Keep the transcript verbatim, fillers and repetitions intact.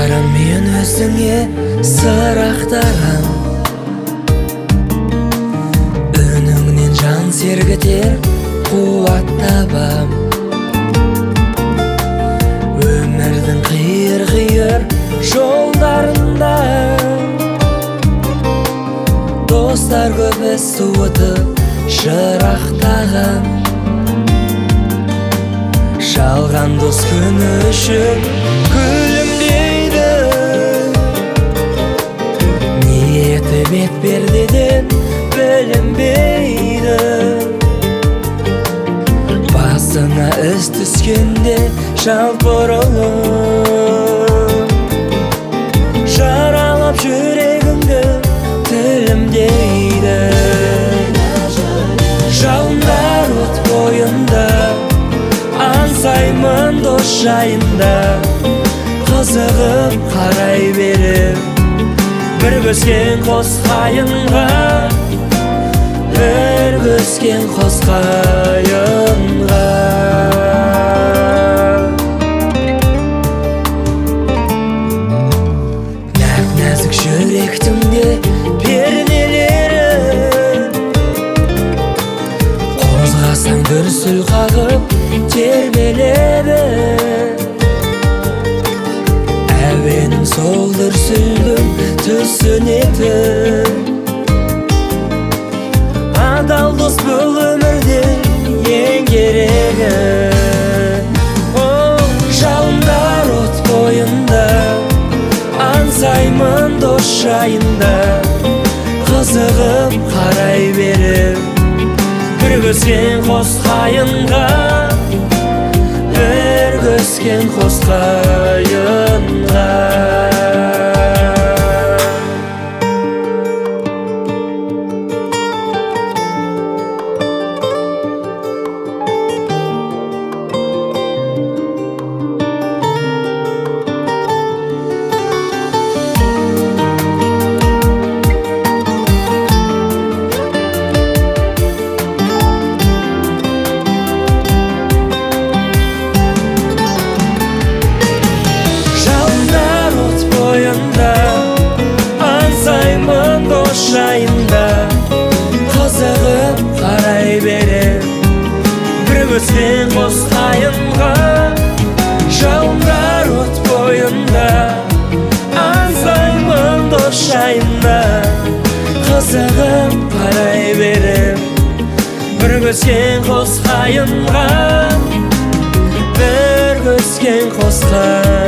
барам мен өзіңе сыр ақтарам, үніңнен жан сергітер қуат табам. Өмірдің қиыр-қиыр жолдарында достар көп суытып шырақтаған. Жалған дос күні үшін күлімдейді, ниеті бет пердеден білінбейді. Басына іс түскенде жалт бұрылып, жаралап жүрегіңді тілімдейді. Жалындар от бойында аңсаймын дос жайында, қызығып қарай беріп бір бөскен қос қайынға, бір бөскен қос қайынға. Нәп-нәзік жүректің де перделері, қозғасаң дүрсіл қағып тербеледі. Әуенің сол дүрсілдің түсінетін, адал дос бұл өмірде ең керегі. Жалындар от бойында аңсаймын дос жайында, қызығып қарай беріп бір бөскен қос қайынға, бір бөскен қос қайынға. Жайында қызығып қарай беріп бір бөскен қос қайынға. Жалындар от бойында аңсаймын дос жайында, қызығып қарай беріп бір бөскен қос қайынға, бір бөскен қос қайынға.